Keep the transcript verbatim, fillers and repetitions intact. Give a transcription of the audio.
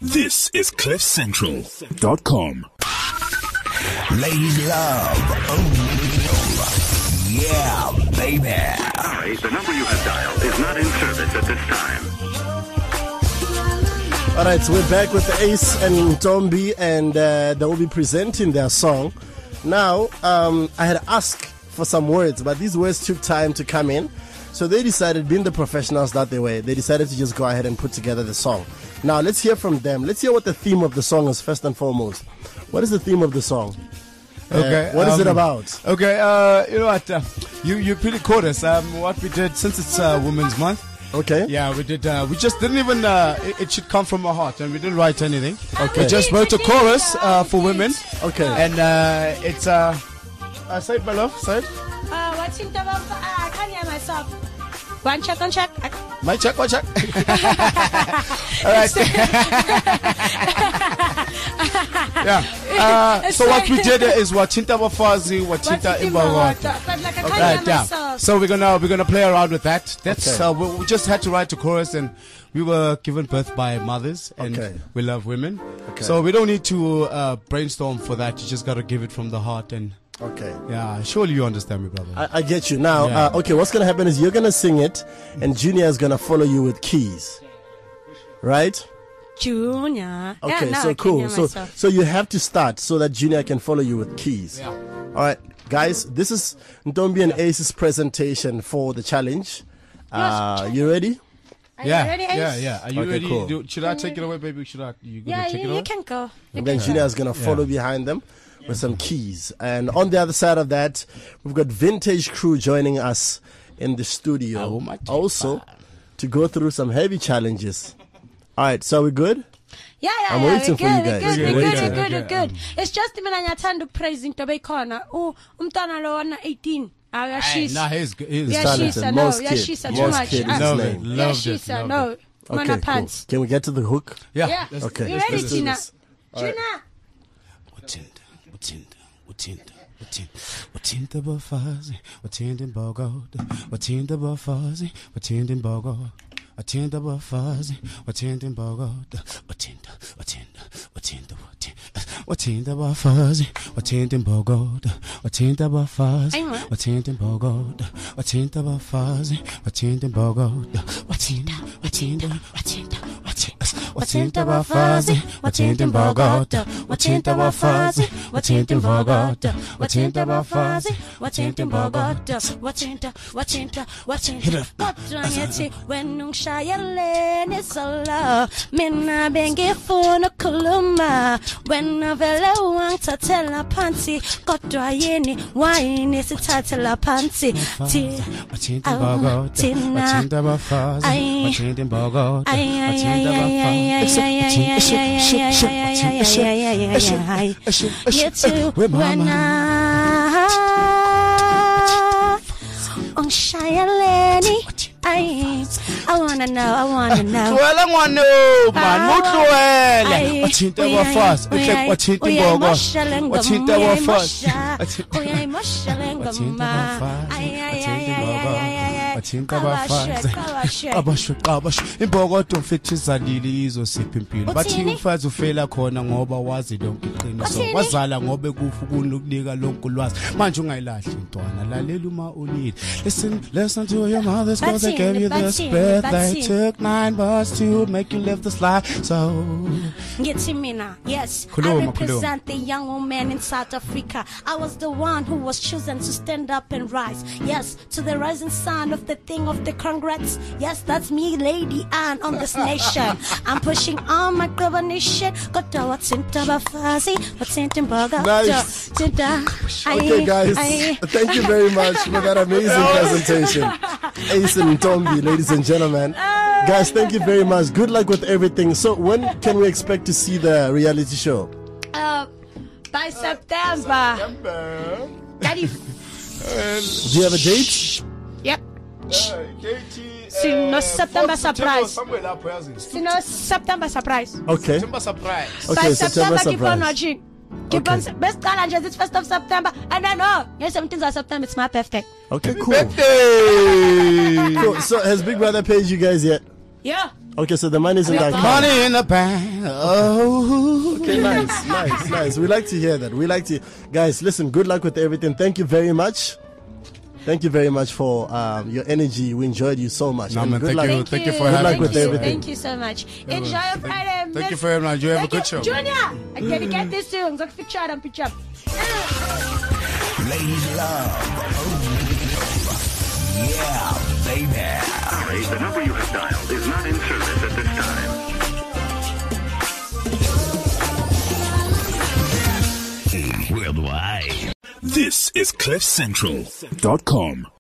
This is cliff central dot com. Ladies love. Oh, yeah, baby. Sorry, the number you have dialed is not in service at this time. All right, so we're back with Ace and Ntombi, and uh, they will be presenting their song. Now, um, I had asked for some words, but these words took time to come in. So they decided, being the professionals that they were, they decided to just go ahead and put together the song. Now, let's hear from them. Let's hear what the theme of the song is first and foremost. What is the theme of the song? Okay. Uh, what um, is it about? Okay, uh, you know what? Uh, you, you pretty caught us. Um, what we did, since it's uh, Women's Month. Okay. Yeah, we did. Uh, we just didn't even, uh, it, it should come from our heart, and we didn't write anything. Okay. We just wrote a chorus uh, for women. Okay. And uh, it's, uh, uh, say it, my love, say it. Uh, what's in the uh, I can't hear myself. One check, one check. My check, one check. All right. Yeah. Uh, so what we did is Wachinta Wafazi, Wachinta Imbawata. But like I can't Right, hear yeah. myself. So we're gonna we're gonna play around with that. That's Okay. uh, we, we just had to write a chorus, and we were given birth by mothers, and Okay. we love women. Okay. So we don't need to uh, brainstorm for that. You just gotta give it from the heart, and Okay. yeah, surely you understand me, brother. I, I get you. Now, Yeah. uh, okay, what's going to happen is you're going to sing it, and Junior is going to follow you with keys. Right? Junior. Okay, yeah, now so I can cool. hear So myself. so you have to start so that Junior can follow you with keys. Yeah. All right, guys, this is Ntombi and Ace's presentation for the challenge. Uh, you ready? Are yeah, you ready, Ace? yeah, yeah. Are you Okay, ready? cool. Do, should I take it away, baby? Should I? You gonna Yeah, take you, it you away? can go. You And then can Junior is going to follow behind them with some keys. And on the other side of that, we've got Vintage Crew joining us in the studio Oh, my dear. also to go through some heavy challenges. All right, so we're good? Yeah, yeah, I'm yeah. waiting we're for you good, guys. We're We're good, we're waiting. good, we're good, Okay, we're good. It's just mina ngiyathanda ukupraise into bekhona. Oh, umntwana lo wana eighteen. Hey, Ayashisa. nah, he's he's Yeah, talented. Yashisa, Most no. kid. Yashisa, too Most much. kid is Ah. his Love name. it. Loved it. Yashisa, loved no. it. Mana Okay, cool. pants. Can we get to the hook? Yeah. Yeah. let's- Okay. You let's ready, do Tina? this. Tina? Watinda, watinda, watinda, watinda, watinda bafazi, watinda bogoda, watinda bafazi, watinda bogoda, watinda bafazi, watinda bogoda, watinda, watinda, watinda, watinda bafazi, watinda bogoda, watinda bafazi, Aywa. watinda bogoda, watinda bafazi, watinda bogoda, watinda, watinda, watinda, watinda bafazi, watinda bogoda, watinda bafazi, watinda bogoda, watinda bafazi, watinda bogoda, Watinta, watinta, watinta. Kodwa ngithi wena ungishayelene solo. Mina bengifuna ukukhuluma. Wena vele wangithathela phansi. Kodwa yini wayini sithathela phansi. Thi- watinda Oh, bogoda, Tina. watinda bafazi, Ay. watinda bogoda, Ay, ay, ay, watinda ay, ay, ay, bafazi. ay, ay, ay, ay, ay, ay, ay, ay, ay, ay. You too, when I Ungishayeleni. Ay, I wanna know, I wanna know. Hlwela ngwane man, muhlwele. Ay, Watinta uyay- bafazi, uyay- watinda uyayimoshela bogoda, ingoma, watinda bafazi. uyayimosha, uyayimoshela ingoma. Ay, ay, ay, ay, ay, ay, ay, ay. Watinta Qabashe, bafazi. qabashe. Qabashe qabashe imbokodo mfethu izalile izosipha impilo bathi Uthini? umfazi ufela khona ngoba wazi lonke iqiniso Uthini? wazala ngoba ekufa ukunika lonke ulwazi manje ungayilahli intwana lalela uma ulile listen listen to your mothers cause they Bathini, gave you this bathini, birth they bathini. took nine months to make you live this life so Ngithi mina, yes, Khuluma, I represent the young woman in South Africa. I was the one who was chosen to stand up and rise. Yes, to the rising sun of the thing of the congrats. Yes, that's me, Lady Anne, on this nation. I'm pushing on my global shit. Got to what's in Tabafazi, what's in Timbaga. Nice. Okay, guys, thank you very much for that amazing presentation. Ace and Ntombi, ladies and gentlemen. Guys, thank you very much. Good luck with everything. So, when can we expect to see the reality show? Uh, by September. Daddy. Do you have a date? Yep. Sino September surprise. Sino September surprise. Okay. September surprise By Okay, September, September keep on surprise. watching. Keep on. Best challenge is first of September, and then oh, yes, seventeenth of September. It's my birthday. Okay, cool. Hey! Cool. So, has Big Brother paid you guys yet? Yeah. Okay, so the money is in the account. Money in the bank. Oh. Okay, nice, nice, nice. We like to hear that. We like to, guys. Listen, good luck with everything. Thank you very much. Thank you very much for um, your energy. We enjoyed you so much. No, And man, good thank luck. you. Thank, Thank you you for Thank having Good luck with you. everything. Thank you so much. Enjoy your Friday. Thank you very much. You have a good show. Junior, I dedicate this to you. Picture and picture. Ladies love. Yeah, baby. Sorry, the number you have dialed is not in service at this time. Worldwide. This is cliff central dot com.